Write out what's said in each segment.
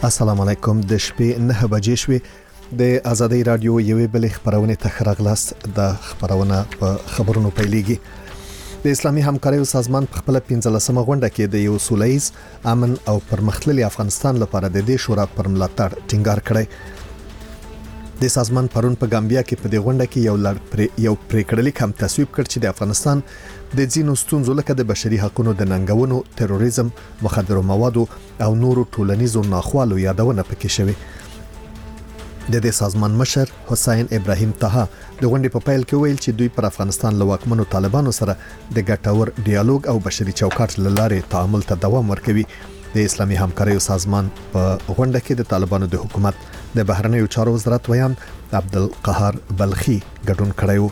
السلام علیکم. د شپې 9 بجې شوې د ازادي رادیو یوې بلې خبرونه تخرغلاست د خبرونه په خبرونو پیلېږي. د اسلامي همکارۍ سازمان په خپل 15مه غونډه کې د یو سولهییز امن او پرمختللي افغانستان لپاره د دې شورا پر ملاتړ ټینګار کړی. د سازمان پرون په ګامبیا کې په دې غونډه کې یو پریکړلیک هم تصویب کړ چې د افغانستان د ځینو ستونزو لکه د بشري حقوقو د ننګونو، تروریزم، مخدرو موادو او نورو ټولنیزو ناخوالو یادونه پکې شوې. د دې سازمان مشر حسین ابراهیم طه د غونډې په پیل کې ویل چې دوی پر افغانستان له واکمنو طالبانو سره د ګټور ډیالوګ او بشري چوکاټ لاره تعامل ته دوام ورکوي. د اسلامي همکارۍ سازمان په غونډه کې د طالبانو د حکومت د بهرنیو چارو وزارت ویان عبدالقهار بلخي ګډون کړی و.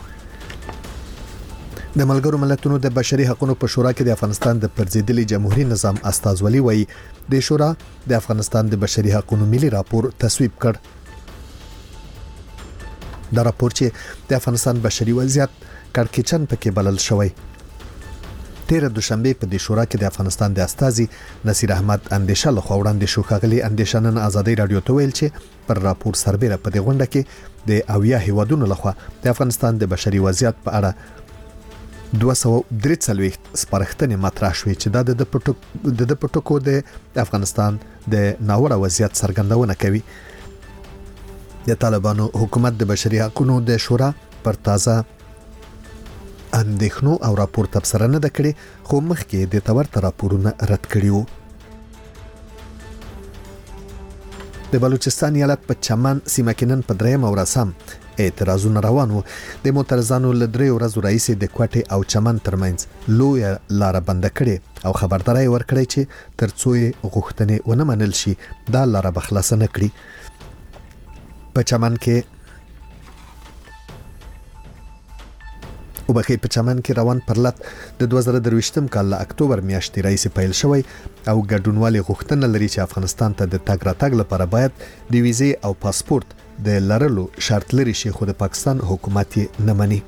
د ملګرو ملتونو د بشري حقوقو په شورا کې د افغانستان د پرځېدلي جمهوریت نظام استازولي وایي د شورا د افغانستان د بشري حقوقو ملي راپور تصویب کړ. دا راپور چې د افغانستان بشري وضعیت کړکېچن پکې بلل شوی. 13 دوشنبه په دې شورا کې د افغانستان د استازي نصیر احمد اندیشه لخوا وړاندې شو. ښاغلي اندیشه نن ازادي رادیو ته ویل چې پر راپور سربېره په دې غونډه کې د اویا هیوادونو لخوا د افغانستان د بشري وضعیت په اړه 243 سپارښتنې مطرح شوې چې دا د پټکو د افغانستان د ناوړه وضعیت څرګندونه کوي. د طالبانو حکومت د بشري حقوقو د شورا پر تازه اندېښنو او راپور تبصره نه کړي، خو مخکې د تورته راپورونه رد کړي وو. د بلوچستان ایالت په چمن سیمه کې نن په 3 ورځ اعتراضونه روان وو. د معترضانو له 3 ورځو راهیسې د کوټې او چمن ترمنځ لوی لار بند کړي او خبرداري ورکړي چې ترڅو غوښتنې ونه منل شي دا لار به خلاص نه کړي. په چمن کې په چمن کې روان پرلط د 2023 کال له اکتوبر میاشتې راهیسې پیل شوی او ګډونوالي غوښتنه لري چې افغانستان ته د تګ راتګ لپاره باید د ویزې او پاسپورت د لرلو شرط لري، خو د پاکستان حکومت یې نه مني.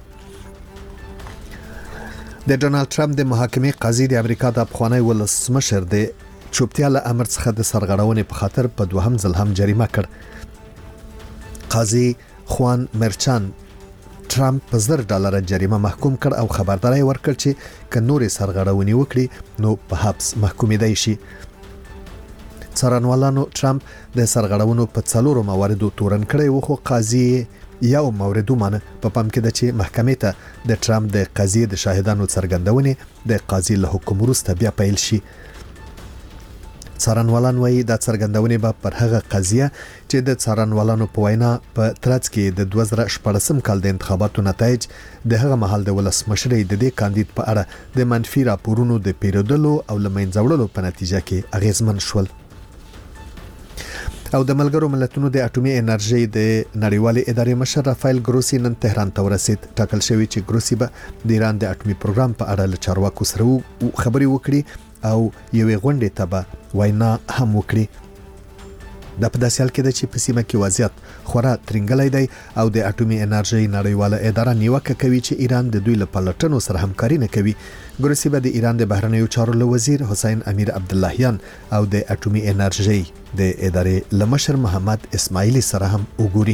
د ډونالد ټرمپ د محاکمې قاضي د امریکا د افغاني ولسمشر د چوپتیا له امر څخه د سرغړونې په خاطر په دوهم ځل هم جریمه کړ. قاضي خوان مرچان ټرمپ په $1000 جریمه محکوم کړ او خبرداري ورکړ چې که نورې سرغړونې وکړي نو په حبس محکومېدای شي. څارنوالانو ټرمپ د سرغړونو په 4 مواردو تورن کړی و، خو قاضي یو مورد ومانه. په پام کې ده چې محکمې ته د ټرمپ د قضیې د شاهدانو څرګندونې د قاضي له حکم وروسته بیا پیل شي. څارنوالان وایي دا څرګندونې به پر هغه قضیه چې د څارنوالانو په وینا په ترڅ کې د 2014 کال د انتخاباتو نتایج د هغه مهال د ولسمشرۍ د دې کاندید په اړه د منفي راپورونو د پیرودلو او لمنځه وړلو په نتیجه کې اغیزمن شول. او د ملګرو ملتونو د اټومي انرژي د نړیوالې ادارې مشر رافایل ګروسی نن تهران ته ورسید. ټاکل شوی چې ګروسی به د ایران د اټومي پروګرام په اړه له چارواکو سره خبري وکړي او یوې غونډې ته به وینا هم وکړي. دا په داسې حال کې ده چې په سیمه کې وضعیت خورا ترنګلی دی او د اټومي انرژي نړیواله اداره نیوکه کوي چې ایران د دوی له پلټنو سره همکاري نه کوي. ګروسی به د ایران د بهرنیو چارو له وزیر حسین امیر عبداللهیان او د اټومي انرژي د ادارې له مشر محمد اسماعیلی سره هم وګوري.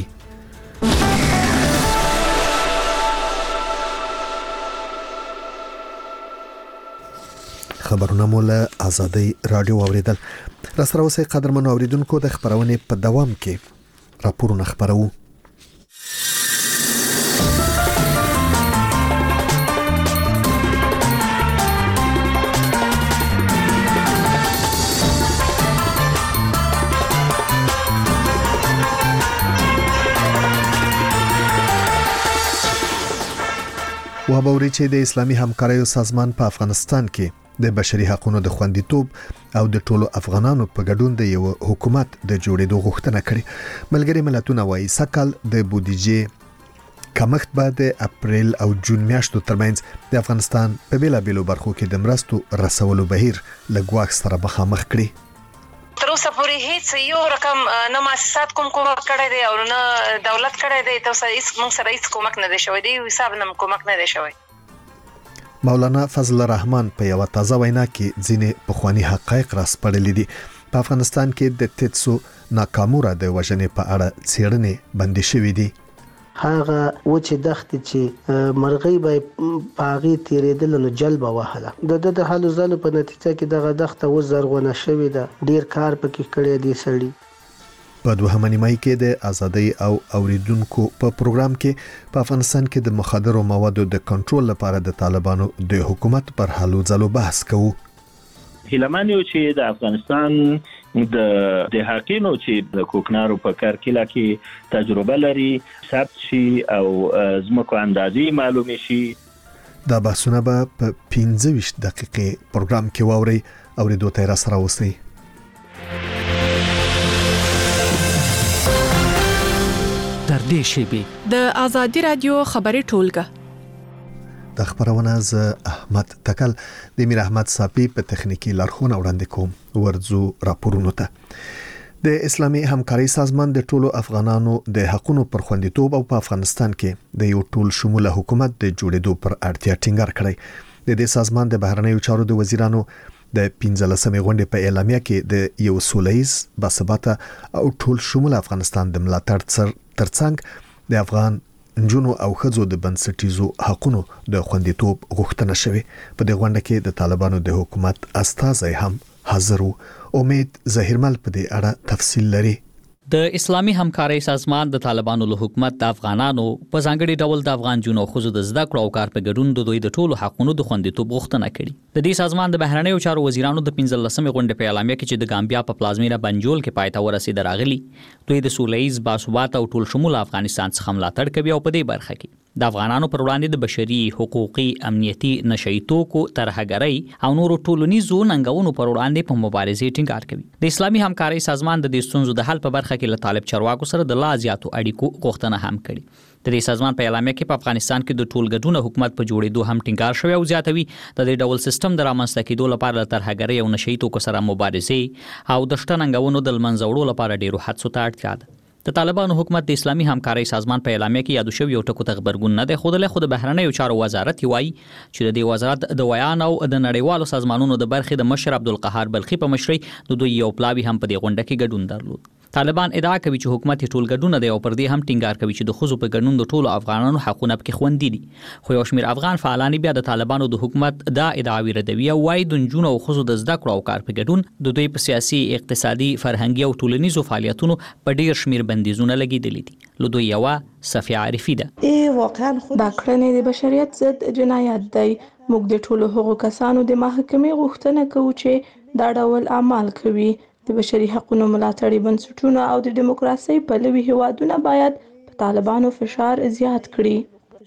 خبرونه مو له ازادي رادیو اوریدل. را سره اوسئ قدرمنو اوریدونکو، د خبرونې په دوام کې راپورونه خبرو. وابوري چې د اسلامي همکارۍ سازمان په افغانستان کې د بشري حقوقو د خوندیتوب او د ټولو افغانانو په ګډون د یو حکومت د جوړېدو غوښتنه کړې. ملګري ملتونه وایي سکهال د بودیجې کمښت به د اپریل او جون میاشتو ترمنځ د افغانستان په بیلابیلو برخو کې د مرستو رسولو بهیر له ګواښ سره مخامخ کړي. تر اوسه پورې هیڅ یو رقم نه مؤسسات کومک کړی دی او نه دولت کړی دی. تر اوسه هیڅ موږ سره هیڅ کومک نه دی شوی دی، حساب نه کومک نه دی شوی. مولانا فضل الرحمن په یو تازه وینا کې ځینې پخوانی حقایق راسپړلې دي. په افغانستان کې د تیتسو ناکاموره د وژنې په اړه څېړنې بندي شوې دي. هغه وچه دښتې چې مرغۍ به پاغي تیرېدل نو جلبه وهله د حالو زالو په نتیجه کې دغه دښته و زرغونه شوې ده. ډیر کار پکې کړی دی سړي. په دوهمه نیمایي کې د ازادۍ او اوریدونکو په پروګرام کې په افغانستان کې د مخدرو موادو د کنټرول لپاره د طالبانو د حکومت پر حلو ځلو بحث کوو. هیلمن یو چې د افغانستان د حقینو چې د کوکنارو په کرکیله کې تجربه لري ثبت شي او زموږ اندازې معلومه شي. دا بحثونه به په 15 دقیقې پروګرام کې واوري او د دوه تیر سره وسی. تر دې شی د ازادي رادیو خبري ټولګه د خبرونه ز احمد تکل د میر احمد صافي په تخنیکی لارښوونه وړاندې کوم. ورځو راپورونه ته د اسلامي همکاري سازمان د ټولو افغانانو د حقوقو پر خوندیتوب او په افغانستان کې د یو ټول شموله حکومت د جوړېدو پر اړتیا ټینګار کړی. د دې سازمان د بهرنیو چارو د وزیرانو د 15مې غونډې په اعلامیه کې د یو سولهییز باثباته او ټول شموله افغانستان د ملاتړ ترڅنګ د افغان نجونو او ښځو د بنسټیزو حقوقو د خوندیتوب غوښتنه شوه. په دې غونډه کې د طالبانو د حکومت استازي هم حاضر وو. امید ظاهرمل په دې اړه تفصیل لري. د اسلامي همکارۍ سازمان د طالبانو له حکومت د افغانانو په ځانګړي ډول د افغان جنو خزو د زده کړو او کار په ګډون د دوی د ټولو حقوقو د خوندیتوب غوښتنه کړې. د دې سازمان د بهرنیو چارو وزیرانو د 15مې غونډې په اعلامیه کې چې د ګامبیا په پلازمینه بنجول کې پای ته ورسېد راغلي، دوی د سولهییز باثباته او ټول شموله افغانستان څخه ملاتړ کوي او په دې برخه کې د افغانانو پر وړاندې د بشري حقوقي امنیتي نشئی توکو ترهګرۍ او نورو ټولنیزو ننګونو پر وړاندې په مبارزې ټینګار کوي. د اسلامي همکارۍ سازمان د دې ستونزو د حل په برخه کې له طالب چارواکو سره د لا زیاتو اړیکو غوښتنه هم کړې. د دې سازمان په اعلامیه کې په افغانستان کې د ټولګډونه حکومت په جوړېدو هم ټینګار شوی او زیاتوي د دې ډول سیستم د رامنځته کېدو لپاره د ترهګرۍ او نشئی توکو سره مبارزې او د شته ننګونو د منځه وړو لپاره ډیرو هڅو ته اړتیا ده. د طالبانو حکومت د اسلامي همکارۍ سازمان په اعلامیه کې یادو شوی یو ټکو ته خبرګون نه دی خوده، خو د بهرنیو چارو وزارت وایي چې د دې وزارت د ویان او د نړیوالو سازمانونو د برخې د مشر عبدالقهار بلخي په مشرۍ د دوی یو پلاوی هم په دې غونډه کې ګډون درلود. طالبان ادعا کوي چې حکومت ټول ګډون دی او پر دې هم ټینګار کوي چې د خزو په ګډون د ټولو افغانانو حقونه پکې خوندي دي. خو یو شمېر افغان فعالان بیا د طالبانو د حکومت دا ادعاوی ردوي او وايي د نجونو او خزو د زده کړو او کار په ګډون د دوی په سیاسي، اقتصادي، فرهنګي او ټولنیزو فعالیتونو په ډیر شمېر بندیزونه لګیدلي دي. لودو یوا صفیه عارفی ده. واقعا دا کړنې د بشریت ضد جنایت دی. موږ د ټولو هغو کسانو د محاکمې غوښتنه کوو چې دا ډول اعمال کوي. د بشري حقوقو ملاتړي بنسټونه او د دیموکراسي پلوي هیوادونه باید په طالبانو فشار زیات کړي.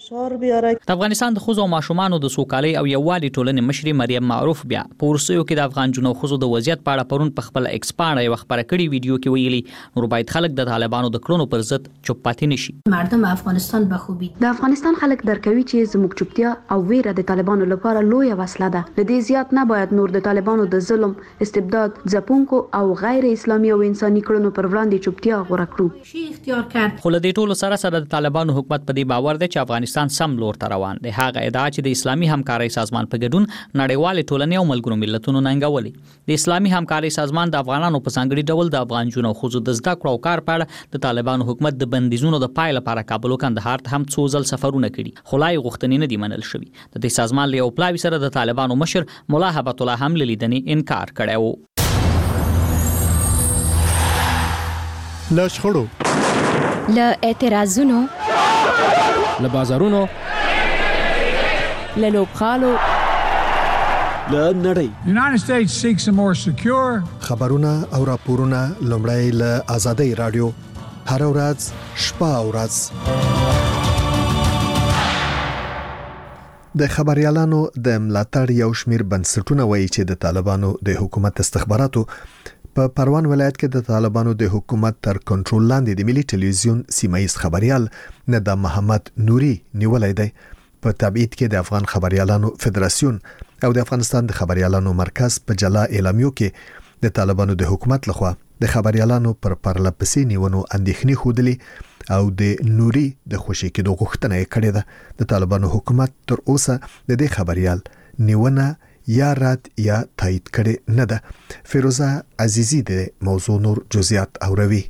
د افغانستان د خزو او ماشومانو د سوکالۍ او یووالي ټولنې مشري مریم معروف بیا په ورسیو کې د افغان جنو خزو د وضعیت په اړه پرون په خپل ایکس باندې یو خبره کړې ویډیو کې ویلي نور باید خلک د طالبانو د کړنو پر ضد چوپ پاتې نشي. مردم افغانستان به خوبي د افغانستان خلک درکوي چې زموږ چوپتیا او ویره د طالبانو لپاره لویه وسله ده. لدې زیات نه باید نور د طالبانو د ظلم، استبداد، ځپونکو او غیر اسلامي او انساني کړنو پر وړاندې چوپتیا غوره کړو. شي اختیار کړ. خو له دې ټولو سره د طالبانو حکومت په دې باور دی چې افغانستان سم لور ته روان دی. هغه ادعا چې د اسلامي همکارۍ سازمان په ګډون نړیوال ټولنې او ملګرو ملتونو ننګولې. د اسلامي همکارۍ سازمان د افغانانو په ځانګړي ډول د افغان جنو خزو د زده کړو او کار په اړه د طالبانو حکومت د بندیزونو د پای لپاره کابل او کندهار ته هم څو ځل سفرونه کړي، خو لا یې غوښتنې نه دي منل شوي. د دې سازمان له یو پلاوي سره د طالبانو مشر مولا هبت الله هم لیدنې انکار کړی و. له شخړو، له اعتراضونو، له بازارونو، له لوبغالو، له نړۍ. United States seeks a more secure. خبرونه او راپورونه لومړی له ازادۍ رادیو هر ورځ شپه او ورځ. د خبريالانو د ملاتړ یو شمیر بنسټونه وایي چې د طالبانو د حکومت استخباراتو په پروان ولایت کې د طالبانو د حکومت تر کنټرول لاندې د ملي ټلویزیون سیمایي خبريال ندا محمد نوري نیولای دی. په تبعید کې د افغان خبريالانو فدراسیون او د افغانستان د خبريالانو مرکز په جلا اعلامیو کې د طالبانو د حکومت لخوا د خبريالانو پر پرلپسې نیونو اندېښنې خودلې او د نوري د خوشي کېدو غوښتنه یې کړې ده. د طالبانو حکومت تر اوسه د دې خبريال نیونه یا رد یا تایید کړي نه ده. فیروزه عزیزی د موضوع نور جزئیات اوروي.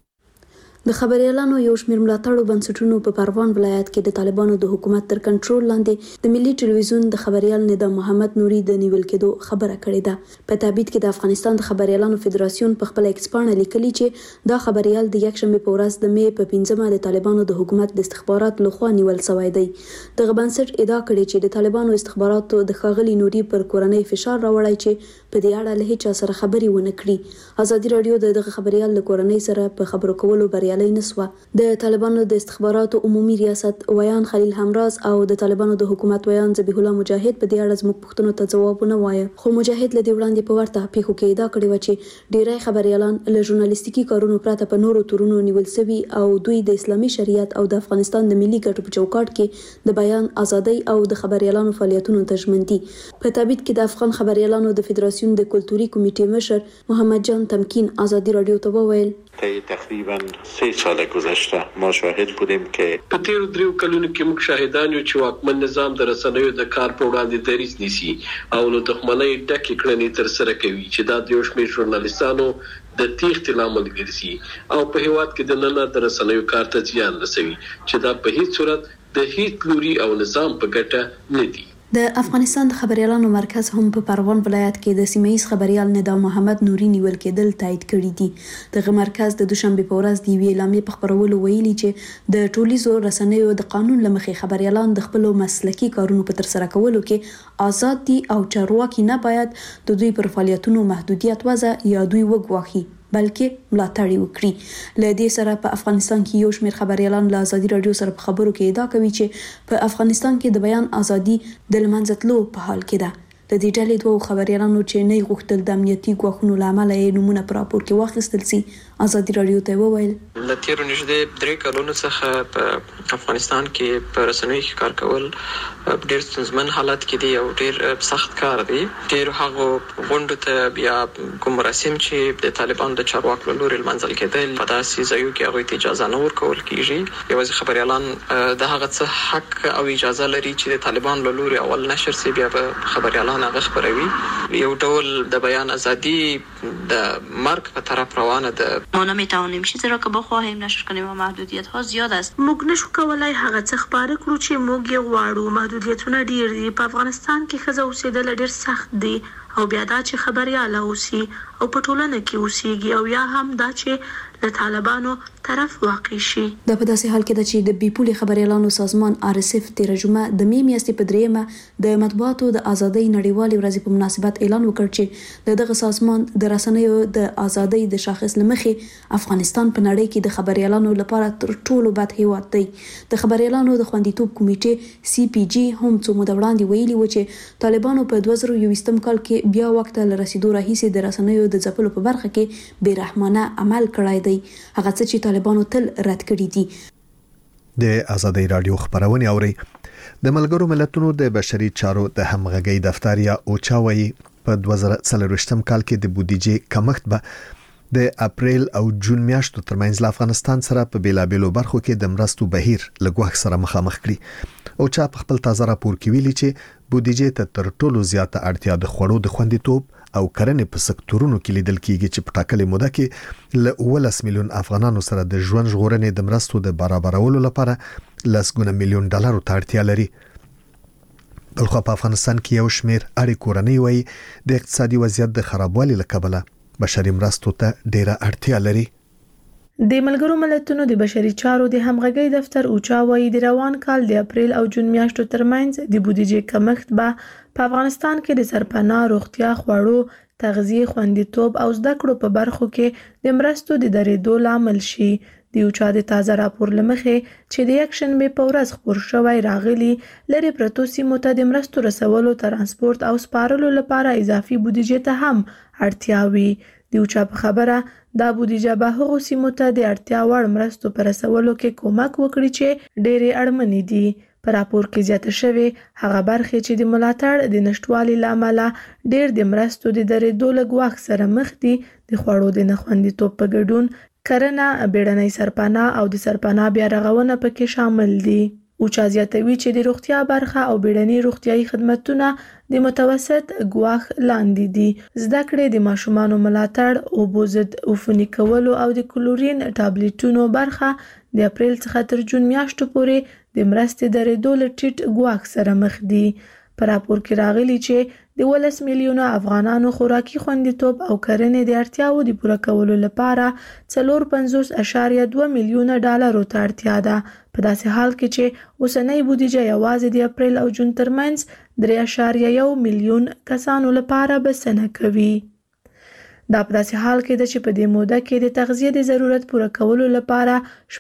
د خبريالانو یو شمېر ملاتړو بنسټونو په پروان ولایت کې د طالبانو د حکومت تر کنټرول لاندې د ملي ټلویزیون د خبريال ندا محمد نوري د نیول کېدو خبره کړې ده. په تابعید کې د افغانستان د خبريالانو فدراسیون په خپل ایکس پاڼه لیکلي چې دا خبريال د یکشنبه په ورځ د می په 15مه د طالبانو د حکومت د استخبارات لخوا نیول شوی دی. د بنسټ ادعا کړې چې د طالبانو استخباراتو د ښاغلي نوري پر کورنۍ فشار راوړی چې په دې اړه له هیڅ سره خبري ونه کړي. ازادي رادیو دغه خبريال له کورنۍ سره په خبرو کولو بریالي نسوه. د طالبانو د استخباراتو عمومي ریاست ویان خلیل همراز او د طالبانو د حکومت ویان ذبیح الله مجاهد په دې اړه زموږ پوښتنو ته ځواب نه وایي. خو مجاهد له دې وړاندې په ورته پیښو کې ادعا کړې و چې ډیری خبريالان له ژورنالیستیکي کارونو پرته په نورو تورونو نیول شوي او دوی د اسلامي شریعت او د افغانستان د ملي ګټو په چوکاټ کې د بیان ازادي او د خبريالانو فعالیتونو ته ژمن دي. په تابعید کې د افغان خبريالانو د فدراسیون د کلتوري کمیټې مشر محمد جان تمکین ازادي رادیو ته وویل تقریبا 3 سال گذشته ما شاهد بودیم که په تیر دریو کلونو کې موږ شاهدان یو چې واکمن نظام د رسنیو د کار په وړاندې دریځ نیسي او له دښمنۍ ډکې کړنې تر سره کوي چې دا د یو شمېر ژورنالیستانو د تیښتې لامل ګرځي او په هیواد کې د نن د رسنیو کار ته زیان رسوي چې دا په هیڅ صورت د هیڅ لوري او نظام په ګټه نه دي. د افغانستان د خبريالانو مرکز هم په پروان ولایت کې د سیمه‌ایز خبريال ندا محمد نوري نیول کېدل تایید کړی دي. دغه مرکز د دوشنبه په ورځ د ویلې اعلامیې په خبرولو ویلي چې د ټولیزو رسنیو د قانون لمخې خبريالان د خپل مسلکي کارونو په تر سره کولو کې آزاد دي او چارواکي نه باید د دوی پر فعالیتونو محدودیت وضع یا دوی وګواخي بلکې ملاتړ وکړي. له دې سره په افغانستان کې یو شمېر خبريالان له ازادي رادیو سره په خبرو کې ادعا کوي چې په افغانستان کې د بیان ازادي د لمنځه تلو په حال کې ده. د دې ډلې دوه خبريالانو چې نه غوښتل د امنیتي ګواښونو لامل یې نمونه پر راپور کې واخیستل سي ازادي رادیو ته وویل له تیرو نږدې 3 کلونو څخه په افغانستان کې په رسنیو کې کار کول ډېر ستونزمن حالت کې دی او ډېر سخت کار دی. ډېر هغه غونډو ته بیا کوم رسم چې د طالبانو د چارواکو لوري لمنځل کېدل په داسې ځایو کې هغه ته اجازه نه ورکول کیږي. یوازې خبريالان د هغه څه حق او اجازه لري چې د طالبانو لوري اول نشر سي بیا به خبريالان هغه خبروي. یو ډول د بیان ازادي د مرګ په طرف روانه ده. ما نمیتوانیم چیزی را که بخواهیم نشر کنیم و محدودیت ها زیاد است. موږ نشو کولای هغه څه خبره کړو چې موږ یې غواړو. محدودیتونه ډیر دي. په افغانستان کې ښځه اوسېدل ډیر سخت دي او بیا دا چې خبريال اوسي او په ټولنه کې اوسيږي او یا هم دا چې له طالبانو طرف واقع شي. دا په داسې حال کې ده چې د بیپولي خبريالانو سازمان RSF تیر جمعه د می میاشتې په 3مه د مطبوعاتو د ازادۍ نړیوالې ورځې په مناسبت اعلان وکړ چې دغه سازمان د رسنیو د ازادۍ د شاخص لمخې افغانستان په نړۍ کې د خبريالانو لپاره تر ټولو بد هیواد دی. د خبريالانو د خوندیتوب کمیټې CPG هم څو موده وړاندې ویلي و چې طالبانو په 2021 کال کې بیا وخت له رسیدو راهیسې د رسنیو د ځپلو په برخه کې بیرحمانه عمل کړی دی. هغه څه چې طالبانو تل رد کړی دي. د ازادي رادیو خبرونه اوري. د ملګرو ملتونو د بشري چارو د همغږي دفتر یا اوچاوي په 2023 کال کې د بودیجې کمښت به د اپریل او جون میاشتو ترمنځ له افغانستان سره په بیلابېلو برخو کې د مرستو بهیر لګوخ سره مخامخ کړي. اوچا په خپل تازه راپور کې ویلي چې بودیجې ته تر ټولو زیاته اړتیا د خوړو د خوندیتوب او کرنې په سکتورونو کې لیدل کیږي چې په ټاکلې موده کې له 19 میلیون افغانانو سره د ژوند ژغورنې د مرستو د برابرولو لپاره $100 میلیون ته اړتیا لري. بلخو په افغانستان کې یو شمېر اړې کورنۍ وایي د اقتصادي وضعیت د خرابوالي له کبله بشري مرستو ته ډیره اړتیا لري. د ملګرو ملتونو د بشري چارو د همغږي دفتر اوچا وایي د روان کال د اپریل او جون میاشتو ترمنځ د بودیجې کمښت به په افغانستان کې د سرپناه، روغتیا، خوړو، تغذیه، خوندیتوب او زده کړو په برخو کې د مرستو د درېدو لامل شي. د اوچا د تازه راپور لمخې چې د یکشنبه په ورځ خپور شوی راغلي لري پرتو سیمو ته د مرستو رسولو، ترانسپورت او سپارلو لپاره اضافي بودیجې ته هم اړتیا وي. د اوچا په خبره دا بودیجه به هغو سیمو ته د اړتیا وړ مرستو پر رسولو کې کومک وکړي چې ډېرې اړمنې دي. په راپور کې زیاته شوی هغه برخې چې د ملاتړ د نشټوالي لامل ډېر د مرستو د درېدو له ګواښ سره مخ دي. د خوړو د نخوندیتوب په ګډون کرنه، بیړنۍ سرپناه او د سرپناه بیا رغونه پکې شامل دي. اوچا زیاتوي چې د روغتیا برخه او بیړني روغتیايي خدماتونه د متوسط ګواښ لاندې دي. زده کړې د ماشومانو ملاتړ، اوبو ضد عفوني کولو او د کلورین ټابلیټونو برخه د اپریل څخه تر جون میاشتو پورې د مرستې درېدو له ټیټ ګواښ سره مخ دي. په راپور کې راغلي چې د 12 میلیونه افغانانو خوراکي خوندیتوب او کرنې د اړتیاو د پوره کولو لپاره 450.2 میلیونه ډالرو ته اړتیا ده، په داسې حال کې چې اوسنۍ بودیجه یوازې د اپریل او جون ترمنځ 3.1 میلیون کسانو لپاره بسنه کوي. دا په داسې حال کې ده چې په دې موده کې د تغذیې د ضرورت پوره کولو لپاره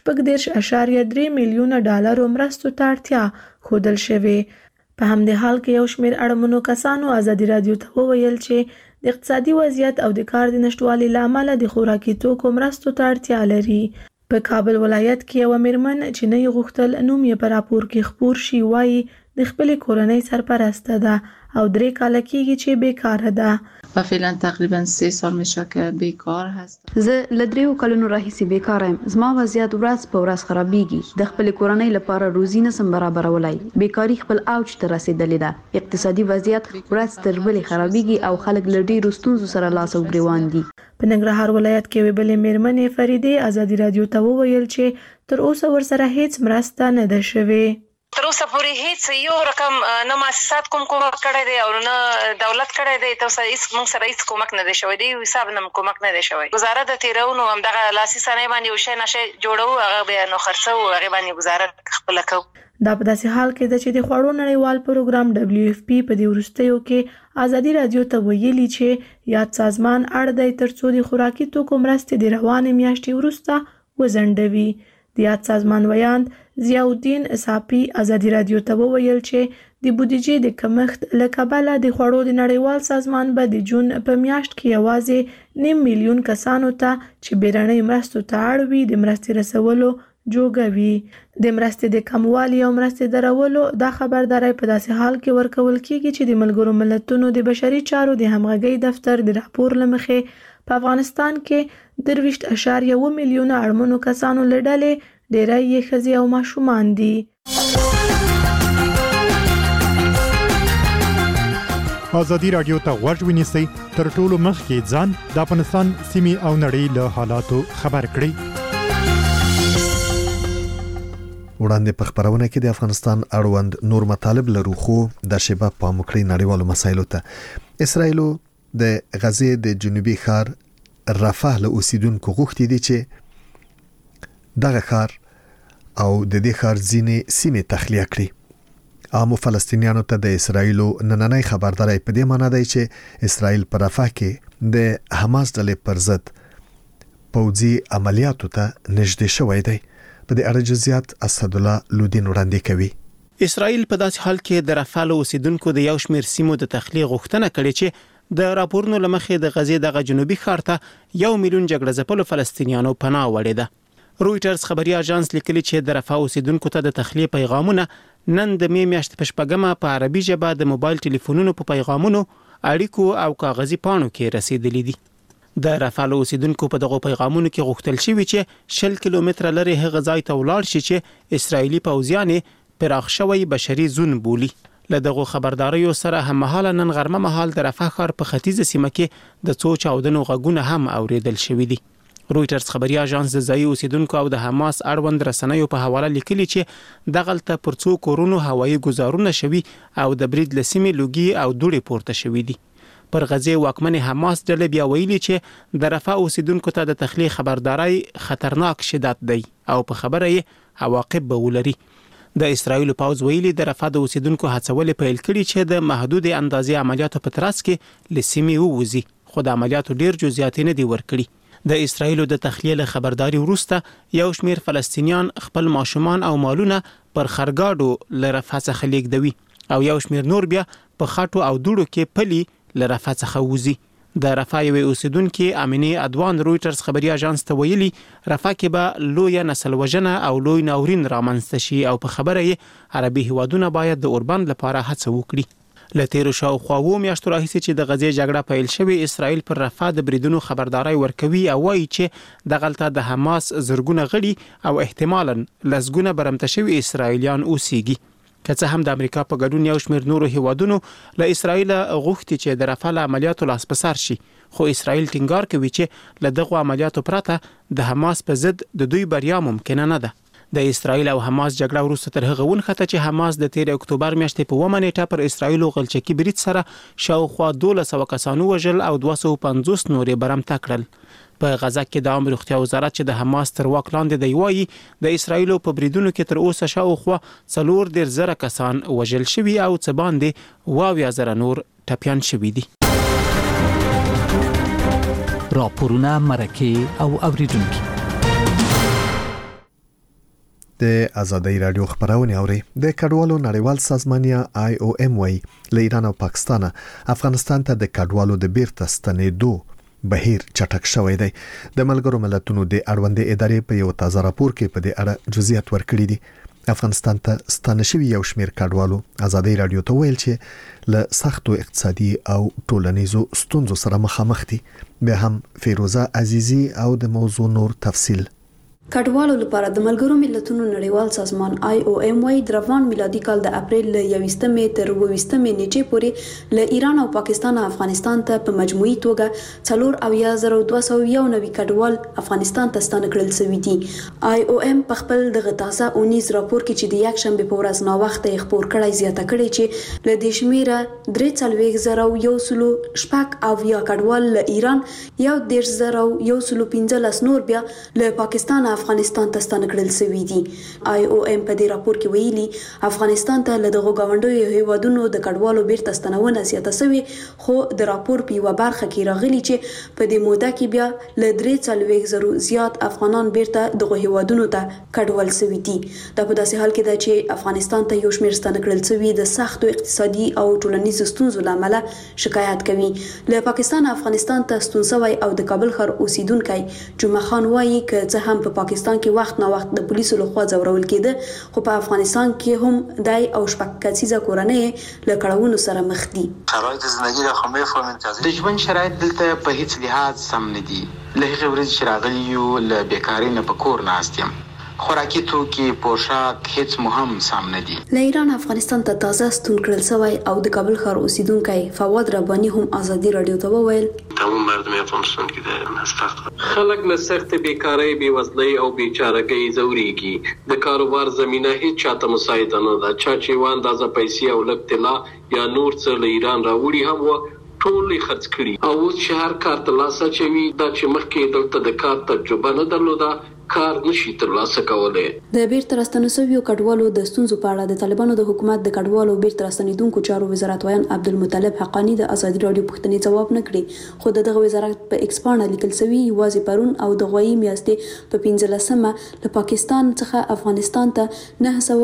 14.3 میلیونه ډالرو مرستو ته اړتیا ښودل شوې. په همدې حال کې یو شمېر اړمنو کسانو ازادي راډیو ته وویل چې د اقتصادي وضعیت او د کار د نشټوالي له امله د خوراکي توکو مرستو ته اړتیا لري. په کابل ولایت کې یو میرمن چې نه یې غوښتل نوم یې په راپور کې خپور شي وایي د خپلې کورنۍ سرپرسته ده او 3 کاله کېږي چې بیکاره ده. و فعلا تقریبا 3 سال میشه که بیکار هستم. زه له 3 کلونو راهیسې بیکاره یم. زما وضعیت ورځ په ورځ خرابېږي. د خپلې کورنۍ لپاره روزي نسم برابرولای. بیکاری خپل اوج ته رسیدلې ده. اقتصادي وضعیت ورځ تر بلې خرابېږي او خلک له ډېرو ستونزو سره لاس او ګریوان دي. په ننګرهار ولایت کې یوې بلې میرمنې فریدې ازادي راډیو ته وویل چې تر اوسه ورسره هیڅ مرسته نه ده شوې. تر اوسه پورې هیڅ یو رقم نه مؤسسات کوم کومک کړی دی او نه دولت کړی دی. تر اوسه هیڅ موږ سره هیڅ کومک نه دی شوی دی، حساب نه کومک نه دی شوی. گزاره د تیرونو همدغه لاسي صنایع باندې یو شی نشي جوړو، هغه بیا نو خرڅو، هغه باندې گزاره خپل کوو. دا په داسې حال کې ده چې د خوړو نړیوال پروګرام WFP په دې وروستیو کې ازادي راډیو ته ویلي چې یاد سازمان اړ دی ترڅو د خوراکي توکو مرستې د روانې میاشتې وروسته وځنډوي. د یاد سازمان ویاند ضیاءالدین صافی ازادي راډیو ته وویل چې د بودیجې د کمښت له کبله د خوړو د نړیوال سازمان به د جون په میاشت کې یوازې 9 میلیون کسانو ته چې بیړنۍ مرستو ته اړ وي د مرستې رسولو جوګوي. د مرستې د کموالي او مرستې درولو دا خبرداري په داسې حال کې ورکول کیږي چې د ملګرو ملتونو د بشري چارو د همغږۍ دفتر د راپور لمخې په افغانستان کې 23.1 میلیونه اړمنو کسانو له ډلې ډېری یې ښځې او ماشومان دي. ازادي راډیو ته غوږ ونیسئ، تر ټولو مخکې ځان د افغانستان سیمې او نړۍ له حالاتو خبر کړئ. وړاندې په خبرونه کې د افغانستان اړوند نور مطالب لرو، خو د شباب په مکړې نړیوالو مسایلو ته اسرایل د غزې د جنوبي ښار رفح له اوسیدونکو غوښتي دي چې دغه ښار او د دې ښار ځینې سیمې تخلیه کړي. عامو فلسطینیانو ته د اسرایل نننۍ خبرداري په دې معنی دی چې اسرایل په رفح کې د حماس ډلې پر ضد پوځي عملیاتو ته نږدې شوی دی. په دې اړه جزئیات اسدالله لودین وړاندې کوي. اسرایل په داسې حال کې د رفح له اوسیدونکو د یو شمېر سیمو د تخلیه غوښتنه کړې چې د راپورونو لمخې د غزې دغه جنوبي ښار ته 1 میلیون جګړه ځپلو فلسطینیانو پناه وړې ده. رويټرز خبري اژانس لیکلي چې د رفح اوسیدونکو ته د تخلیه پیغامونه نن د می میاشتې په شپږمه په عربي ژبه د موبایل ټلیفونونو په پیغامونو، اړیکو او کاغذي پاڼو کې رسیدلي دي. د رفح اوسیدونکو په دغه پیغامونو کې غوښتل شوی چې 10 کیلومتره لري هغه ځای ته ولاړ شي چې اسرایلی پوځیان پراخ شوی بشري زون بولي. له دغه خبرداريو سره هم مهاله نن غرمه مهال د رفح ښار په ختیځه سیمه کې د څو چاودنو غږونه هم اوریدل شوې دي. رويټرز خبري اژانس د ځایي اوسیدونکو او د حماس اړوند رسنیو په حواله لیکلي چې دغلته پر څو کورونو هوایي گزارونه شوي او د برید لسیمې لوګي او دوړې پورته شوې دي. پر غزې واکمن حماس ډلې بیا ویلي چې د رفح اوسیدونکو ته د تخلیه خبرداري خطرناک شدت دی او په خبره یې عواقب به ولري. د اسرایل پوځ ویلي د رفح د اوسیدونکو هڅول پیل کړي چې د محدود اندازې عملیاتو په ترڅ کې لسیمې ووزي، خو د عملیاتو ډیر جزئیات نه دي ورکړي. د اسرایل د تخلیه له خبرداري وروسته یو شمیر فلسطینیان خپل ماشومان او مالونه پر خرګاډو له رفح څخه لیږدوي او یو شمیر نور بیا په خاطو او دوړو کې پلي له رفح څخه وځي. د رفح یو اوسیدونکو امینه ادوان رويټرز خبري اژانس ته ویلي رفح کې به لوی نسل وژنه او لوی ناورین رامنځته شي او په خبره یې عربي هیوادونه باید د اوربند لپاره هڅه وکړي. له تیرو شاوخوا 2 میاشتو راهیسې چې د غزې جګړه پیل شوې اسرائیل پر رفح د بریدونو خبرداري ورکوي او وایي چې د غلطه د حماس زرګونه غړي او احتمالاً لسګونه برمته شوي اسرائیلیان اوسېږي. که څه هم د امریکا په ګډون یو شمېر نورو هیوادونو له اسرائیل غوښتي چې د رفح عملیاتو لاس په سر شي، خو اسرائیل ټینګار کوي چې له دغه عملیاتو پرته د حماس په ضد د دوی بریا ممکنه نه ده. د اسرائیل او حماس جګړه وروسته تر هغه ونښته چې حماس د 13 اکتوبر میاشتې په 1 نیټه پر اسرائیل غلچکي برید سره شاوخوا 1200 کسانو وژل او 250 نورې برمته کړل. په غزا کې د عامه روغتیا وزارت چې د حماس تر واک لاندې دی وایي د اسرائیل په بریدونو کې تر اوسه شاوخوا 4,000 کسان وژل شوي او څه باندې 20,000 نور ټپیان شوي دي. راپورونه مرکه او اوریدونکو د آزادۍ رادیو خبرونه اوري. د کډوالو نړیوال سازمان یا IOM وايي له ایران او پاکستان افغانستان ته د کډوالو د بیرته ستنېدو بهیر چټک شوی دی. د ملګرو ملتونو د اړوندې ادارې په یو تازه راپور کې په دې اړه جزئیات ورکړي دي. افغانستان ته ستانه شوی یو شمېر کډوالو آزادۍ رادیو ته ویل چې له سختو اقتصادي او ټولنیزو ستونزو سره مخامخ دي. به هم فیروزه عزیزی او د موضوع نور تفصیل. کډوالو لپاره د ملګرو ملتونو نړیوال سازمان IOM وايي د روان میلادي کال د اپریل له 21 تر 22 نیټې پورې له ایران او پاکستان افغانستان ته په مجموعي توګه 4,291 کډوال افغانستان ته ستانه کړل شوي دي. IOM په خپل د تازه 19 راپور کې چې د یک شنبه په ورځ نو وخت خبر کړی زیاته کړی چې له دې شمیره 3,000 شپږ او یا کډوال له ایران 1,015 نور بیا له پاکستان افغانستان ته ستانه کړل شوي دي. IOM په دې راپور کې ویلي افغانستان ته له دغه غونډو هیوادونو د کډوالو بیرته ستنونه زیاته شوي، خو د راپور په یو برخه کې راغلي چې په دې موده کې بیا له 3,000 زیات افغانان بیرته دغه هیوادونو ته کډوال شوي دي. دا په داسې حال کې ده چې افغانستان ته یو شمېر ستانه کړل شوي د سختو اقتصادي او ټولنیزو ستونزو لامل شکایت کوي. له پاکستان افغانستان ته ستون شوی او د کابل ښار اوسیدونکو جمعه خان وایي که څه هم په پاکستان کې وخت نا وخت د پولیسو لخوا ځورول کېده، خو په افغانستان کې هم دای او شپږ کسیزه کورنۍ له کړهونو سره مخ دي. شرایط زندگی د خمه فهمت د ژوند شرایط دلته په هیڅ لحاظ سم نه دي. له هغه ورځې چې راغلی یو له بیکاری نه په کور ناست یم. خوراکي توکي، پوشاک هیڅ مهم سم نه دي. له ایران افغانستان ته تازه ستون کړل شوی او د کابل ښار اوسیدونکو فواد ربانی هم آزادي رادیو ته وویل تمام مردم افغانستان کې د مسفق خلک له سخت بیکاری، بیوزلۍ او بیچارهګۍ ځوريږي. د کاروبار زمينه هیڅ چاته مساعده نه ده. چا چې و اندازه پیسې او لږ طلا یا نور څه له ایران راوړي هم و ټول خرڅ کړي. او اوس چې هر کار ترلاسه چوي دا چې مخکې دلته د کار تجربه نه درلوده کار نشي ترلاسه کولای. د بیرته راستنو شویو کډوالو د ستونزو په اړه د طالبانو د حکومت د کډوالو بیرته راستنیدونکو چارو وزارت وایي عبدالمطلب حقانی د آزادي رادیو پوښتنې ځواب نه کړي، خو دغه وزارت په ایکس باندې لیکل شوی یوازې پرون او د غوي میاشتې په 15مه له پاکستان څخه افغانستان ته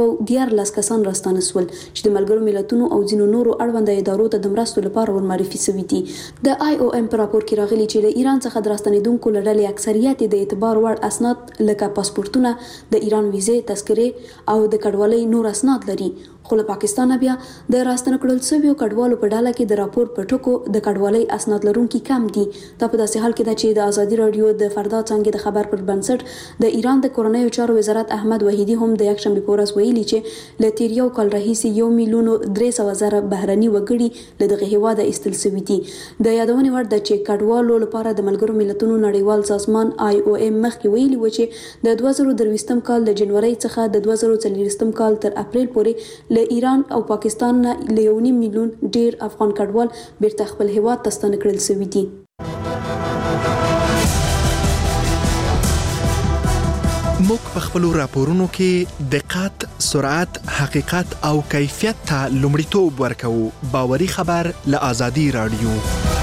914 کسان راستانه شول چې د ملګرو ملتونو او ځینو نورو اړوند ادارو ته د مرستو لپاره ورمعرفي شوي دي. د IOM په راپور کې راغلي چې له ایران څخه د راستنیدونکو لړلې اکثریت د اعتبار وړ اسناد لکه پاسپورتونه، د ایران ویزې، تذکرې او د کډوالۍ نور اسناد لري، خو له پاکستان بیا د راستنه کړل شویو کډوالو په ډاله کې د راپور په ټکو د کډوالۍ اسناد لرونکي کم دي. دا په داسې حال کې ده چې د آزادي رادیو د فردا څنګه د خبر پر بنسټ د ایران د کورنیو چارو وزارت احمد وحیدی هم د یک شنبه په ورځ ویلي چې له تیر یو کال راهیسې 1,300,000 بهرني وګړي له دغه هیواده ایستل شوي دي. د یادونې وړ ده چې کډوالو لپاره د ملګرو ملتونو نړیوال سازمان IOM مخکې ویلي و چې د 2023 کال د جنوري څخه د 2024 کال تر اپریل پورې له ایران او پاکستان نه له 1.5 میلیون ډیر افغان کډوال بیرته خپل هیواد ته ستانه کړل شوي دي. موږ په خپل راپورونو کې دقت، سرعت، حقیقت او کیفیت ته لومړیتوب ورکوو. باوري خبر له آزادي رادیو.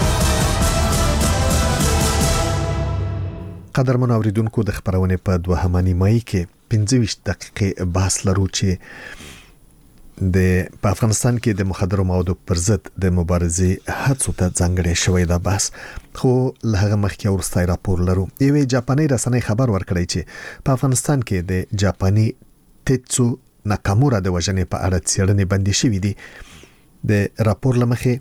قدرمن اوریدونکو د خبرونه په 2 نیمایي کې 25 دقیقې بحث لرو چې په افغانستان کې د مخدرو موادو پر ضد د مبارزې هڅو ته ځانګړی شوی دا بحث، خو له هغه مخکې ورستای راپور لرو. یوه جاپاني رسنۍ خبر ورکړی چې په افغانستان کې د جاپاني تیتسو ناکامورا د وژنې په اړه څېړنې بندي شوې دي. د راپور لمخې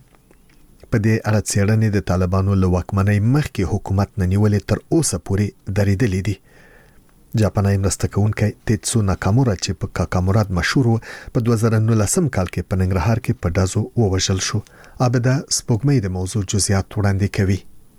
په دې اړه څېړنې د طالبانو له واکمنۍ مخکې حکومت نه نیولې تر اوسه پورې درېدلې دي. جاپاني مرسته کوونکی تیتسو ناکامورا چې په کاکاموراد مشهور و په 2019 کال کې په ننګرهار کې په ډازو ووژل شو. عابده سپوږمۍ د موضوع جزئیات وړاندې کوي.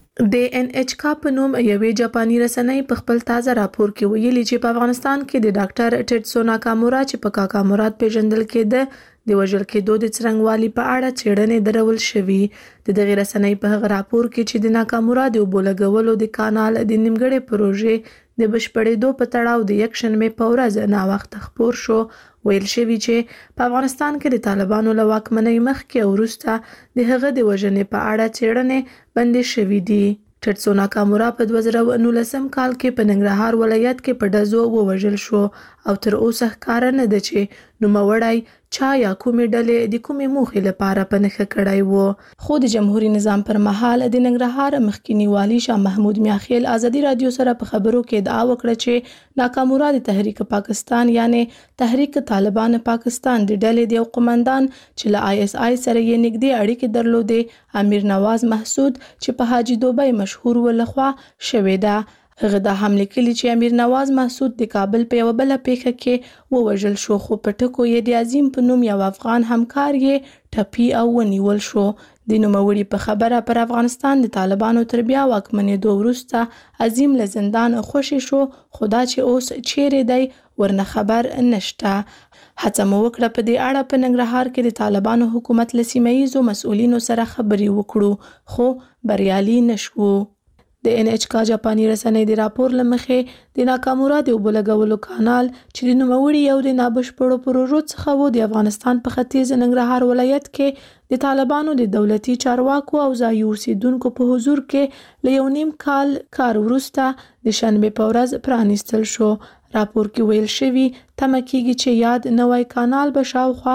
د NHK په نوم یوې جاپاني رسنۍ په خپل تازه راپور کې ویلي چې په افغانستان کې د ډاکټر تیتسو ناکامورا چې په کاکاموراد پیژندل کېده د وژل کېدو د څرنګوالي په اړه څېړنې درول شوې. د دغه رسنۍ په هغه راپور کې چې د ناکامورا د اوبو لګولو د کانال د نیمګړې پروژې د بشپړېدو په تړاو د یکشنبې په ورځ ناوخته خپور شو، ویل شوی چې په افغانستان کې د طالبانو له واکمنۍ مخکې او وروسته د هغه د وژنې په اړه څېړنې بندې شوې دي. تیتسو ناکامورا په 2019 کال کې په ننګرهار ولایت کې په ډزو ووژل شو او تر اوسه ښکاره نه ده چې نوموړی چا یا کومې ډلې د کومې موخې لپاره په نښه کړی و. خو د جمهوریت نظام پر مهال د ننګرهار مخکینی والی شاه محمود میاخیل ازادي رادیو سره په خبرو کې ادعا وکړه چې ناکامورا د تحریک پاکستان یعنی تحریک طالبان پاکستان د ډلې د یو قومندان چې له ISI سره یې نږدې اړیکې درلودې امیر نواز محسود چې په حاجی دوبۍ مشهور ولخوا شوې ده. هغه دا هم لیکلي چې امیر نواز محسود د کابل په یو بل پیښه کې ووژل شو، خو په ټکو یې د عظیم په نوم یو افغان همکار یې ټپي او ونیول شو. د نوموړي په خبره پر افغانستان د طالبانو تر بیا واکمنېدو وروسته عظیم له زندان خوشی شو، خو دا چې اوس چیرې دی ورنه خبر نشته. هڅه مو وکړه په دې اړه په ننګرهار کې د طالبانو حکومت له سیمه ییزو مسؤلینو سره خبرې وکړو، خو بریالي نشو. د NHK جاپاني رسنۍ د راپور لمخې د ناکامورا د اوبو لګولو کانال چې د نوموړي یو د نابشپړو پروژو څخه و د افغانستان په ختیځ ننګرهار ولایت کې د طالبانو د دولتي چارواکو او ځایي اوسیدونکو په حضور کې له 1.5 کال کار وروسته د شنبې په ورځ پرانیستل شو. راپور کې ویل شوی تمه کېږي چې یاد نوی کانال به شاوخوا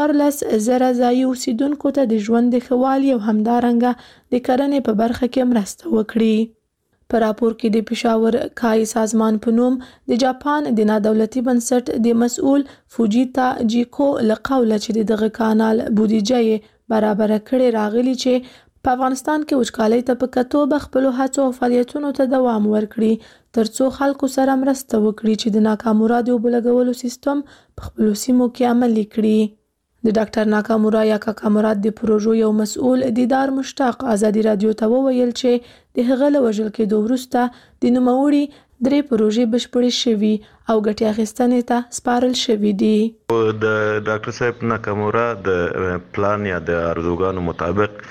14,000 ځایي اوسیدونکو ته د ژوند د ښه والي او همدارنګه د کرنې په برخه کې مرسته وکړي. په راپور کې د پېښور کای سازمان په نوم د جاپان د نادولتي بنسټ د مسؤل فوجیتا جیکو له قوله چې دغه کانال بودیجه یې برابره کړې راغلي چې په افغانستان کې وچکالۍ ته په کتو به خپلو هڅو او فعالیتونو ته دوام ورکړي ترڅو خلکو سره مرسته وکړي چې د ناکامورا د اوبو لګولو سیستم په خپلو سیمو کې عملي کړي. د ډاکټر ناکامورا یا کاکامورا د پروژو یو مسؤل دیدار مشتاق ازادي رادیو ته وویل چې د هغه له وژل کېدو وروسته د نوموړي 3 پروژې بشپړې شوي او ګټې اخیستنې ته سپارل شوي دي. د ډاکټر صاحب ناکامورا د پلان یا د ارزوګانو مطابق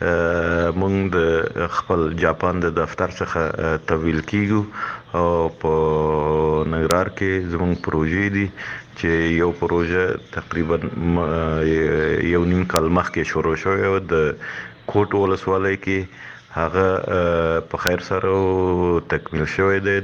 مونږ د خپل جاپان د دفتر څخه تحویل کیږو او په ننګرهار کې زموږ پروژې دي چې یو پروژه تقریبا 1.5 کال مخکې شروع شوې و د کوټ ولسوالۍ کې، هغه په خیر سره تکمیل شوی دی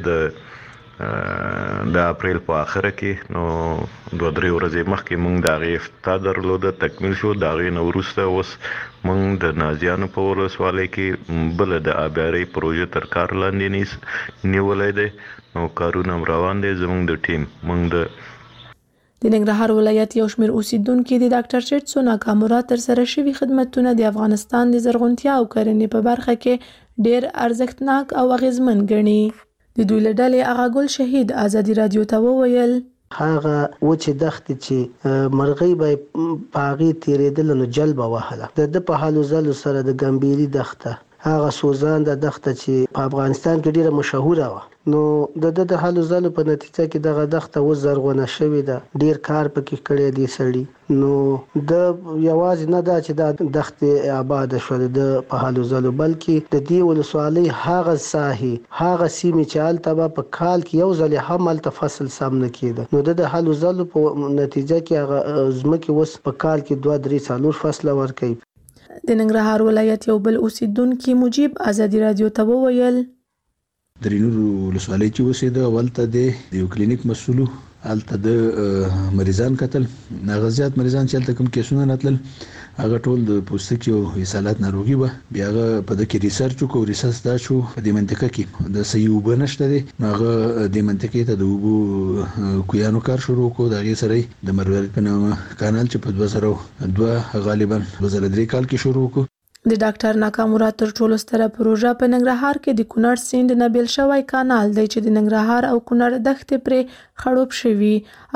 د اپریل په اخره کې. نو 2-3 ورځې مخکې مونږ د هغې افتتاح درلوده، تکمیل شو. د هغې نه وروسته اوس مونږ د نازیانو په ولسوالۍ کې بله د آبیارۍ پروژه تر کار لاندې نیولی دی. نو کارونه روان دی زمونږ د ټیم. مونږ د ننګرهار ولایت یو شمېر اوسیدونکي د ډاکټر تیتسو ناکامورا ترسره شوي خدمتونه د افغانستان د زرغونتیا او کرنې په برخه کې ډېر ارزښتناک او اغیزمن ګڼي. د دوی له ډلې اغا ګل شهید ازادي رادیو ته وویل هغه وچې دښتې چې مرغۍ به په هغې تېرېدله نو جلبه وهله. د په هلو ځلو سره د ګمبېري دښته، هغه سوزانده دښته چې په افغانستان کې ډېره مشهوره وه، نو د هلو ځلو په نتیجه کې دغه دښته اوس زرغونه شوې ده. ډېر کار پکې کړی دی سړي. نو د یوازې نه ده چې دا دښتې آباده شوه د په هلو ځلو، بلکې د دې ولسوالۍ هغه ساحې، هغه سیمې چې هلته به په کال کې یو ځل هم هلته فصل سم نه کېده، نو د هلو ځلو په نتیجه کې هغه ځمکې اوس په کال کې 2-3-4 فصله ورکوي. د ننګرهار ولایت یو بل اوسیدونکي مجیب ازادي رادیو ته وویل درینور ولسوالۍ چې اوسېده ولته د یو کلینیک مسؤل الته د مریضان قتل غزيات مریضان چې الته کوم کیسونه راتلل هغه ټول د پوستکي او اسهالات ناروغي و بیا په د کې ریسرچ کو ریسرچ دا شو په دې منطقه کې د صحیح وبنشته دي هغه د منطقې ته د وبو کویانو کار شروع کو د هغه سره د مروارید په نامه کانال چې په 2002 غالبا 2003 کال کې شروع کو د ډاکټر ناکامورا تر ټولو ستره پروژه په ننګرهار کې د کونړ سیند نه بیل شوی کانال دی چې د ننګرهار او کونړ دښتې پرې خړوب شوي